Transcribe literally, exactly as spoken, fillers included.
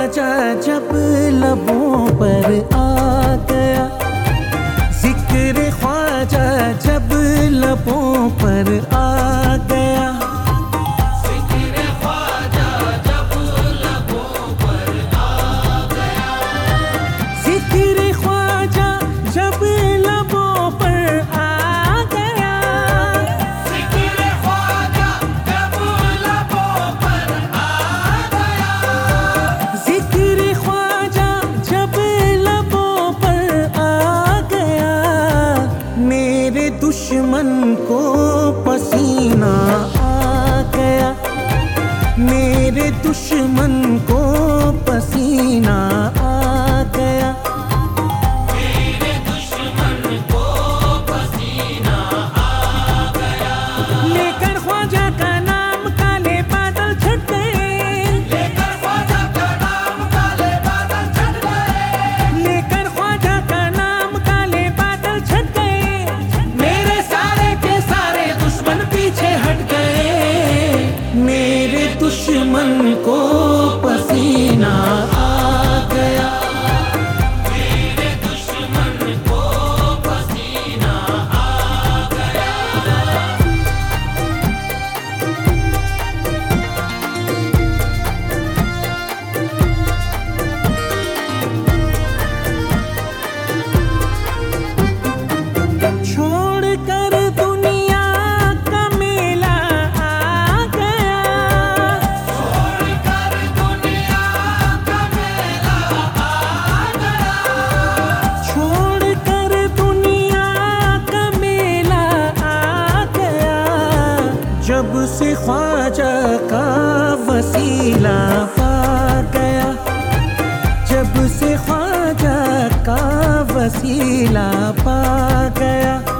ख्वाजा जब लबों पर आ गया, जिक्र ख्वाजा जब लबों पर आ गया, जिक्र ख्वाजा जब लबों पर आ गया, जिक्र ख्वाजा जब लबों पर आ गया, जिक्र ख्वाजा जब लबों पर आ गया, जिक्र ख्वाजा जब लबों पर आ गया, मेरे दुश्मन को पसीना आ गया, मेरे दुश्मन को पसीना आ गया, मेरे दुश्मन को पसीना आ गया। लेकर ख्वाजा का नाम काले बादल छट गए, लेकर ख्वाजा का नाम काले बादल छट गए, लेकर ख्वाजा का नाम काले बादल छट गए, मेरे सारे के सारे दुश्मन पीछे हट गए, मेरे दुश्मन को पसीना आ गया, मेरे दुश्मन को पसीना आ गया। छोड़ कर दुनिया का मेला आ गया, छोड़कर दुनिया का मेला आ गया, छोड़ कर दुनिया का मेला आ गया, जब से ख्वाजा का वसीला पा गया, जब से ख्वाजा का वसीला पा गया,